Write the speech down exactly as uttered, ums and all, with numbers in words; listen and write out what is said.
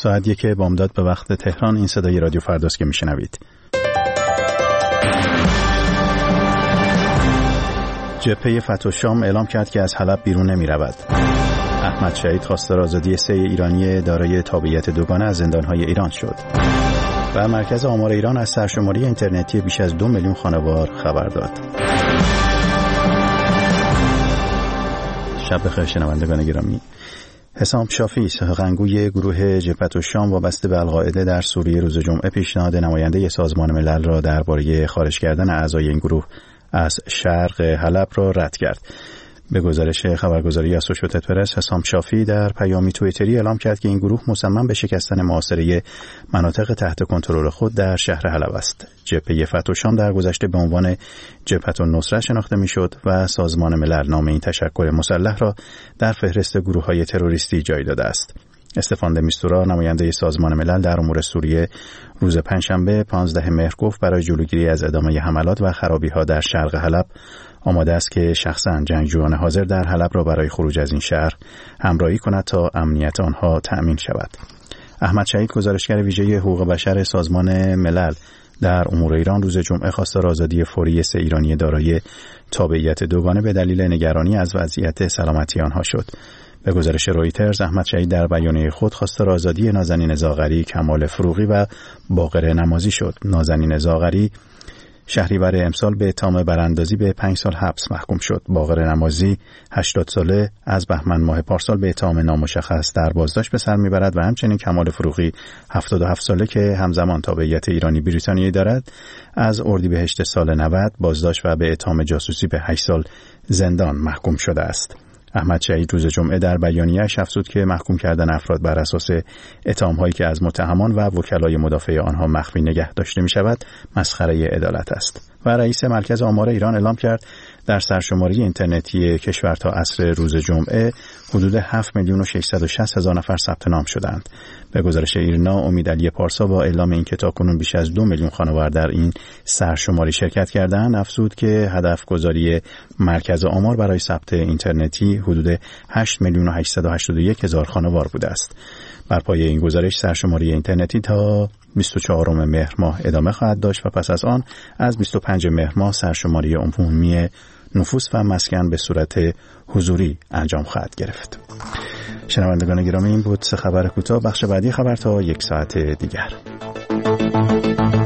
ساعت یک بامداد به وقت تهران. این صدای رادیو فرداست که میشنوید. جبهه فتح الشام اعلام کرد که از حلب بیرون نمی رود. احمد شهید خواستار آزادی سه ایرانی دارای تابعیت دوگانه از زندانهای ایران شد. و مرکز آمار ایران از سرشماری اینترنتی بیش از دو میلیون خانوار خبر داد. شب بخیر شنوندگان گرامی. حسام شافی، سخنگوی گروه جبهه الشام وابسته به القاعده در سوریه، روز جمعه پیشنهاد نماینده سازمان ملل را درباره خارج کردن اعضای این گروه از شرق حلب را رد کرد. به گزارش خبرگزاری اسوشییتد پرس، حسام شافی در پیامی توییتری اعلام کرد که این گروه مصمم به شکستن محاصره مناطق تحت کنترل خود در شهر حلب است. جبهه فتح الشام در گذشته به عنوان جبهه النصره شناخته میشد و سازمان ملل نام این تشکل مسلح را در فهرست گروه‌های تروریستی جای داده است. استفان د میستورا، نماینده سازمان ملل در امور سوریه، روز پنجشنبه پانزدهم مهر گفت برای جلوگیری از ادامه حملات و خرابی‌ها در شرق حلب آماده است که شخصاً جنگجویان حاضر در حلب را برای خروج از این شهر همراهی کند تا امنیت آنها تأمین شود. احمد شهید، گزارشگر ویژه حقوق بشر سازمان ملل در امور ایران، روز جمعه خواستار آزادی فوری سه ایرانی دارای تابعیت دوگانه به دلیل نگرانی از وضعیت سلامتی آنها شد. به گزارش رویترز، احمد شهید در بیانیه خود خواستار آزادی نازنین زاغری، کمال فروغی و باقر نمازی شد. نازنین زاغری شهریور امسال به اتهام براندازی به پنج سال حبس محکوم شد. باقر نمازی هشتاد ساله از بهمن ماه پارسال به اتهام نامشخص در بازداشت به سر میبرد و همچنین کمال فروغی هفتاد و هفت ساله که همزمان تابعیت ایرانی بریتانیایی دارد از اردیبهشت سال نود بازداشت و به اتهام جاسوسی به هشت سال زندان محکوم شده است. احمد شهید روز جمعه در بیانیه‌اش افزود که محکوم کردن افراد بر اساس اتهام‌هایی که از متهمان و وکلای مدافع آنها مخفی نگه داشته می‌شود مسخره عدالت است. و رئیس مرکز آمار ایران اعلام کرد در سرشماری اینترنتی کشور تا عصر روز جمعه حدود هفت میلیون و ششصد و شصت هزار نفر ثبت نام شدند. به گزارش ایرنا، امید علی پارسا با اعلام اینکه تاکنون بیش از دو میلیون خانوار در این سرشماری شرکت کردند، افزود که هدف گذاری مرکز آمار برای ثبت اینترنتی حدود هشت میلیون و هشتصد و هشتاد و یک هزار خانوار بوده است. بر پایه این گزارش سرشماری اینترنتی تا بیست و چهارم مهر ماه ادامه خواهد داشت و پس از آن از بیست و پنجم مهر ماه سرشماری عمومی نفوس و مسکن به صورت حضوری انجام خواهد گرفت. شنوندگان گرامی، این بود سه خبر کوتاه. بخش بعدی خبر تا یک ساعت دیگر.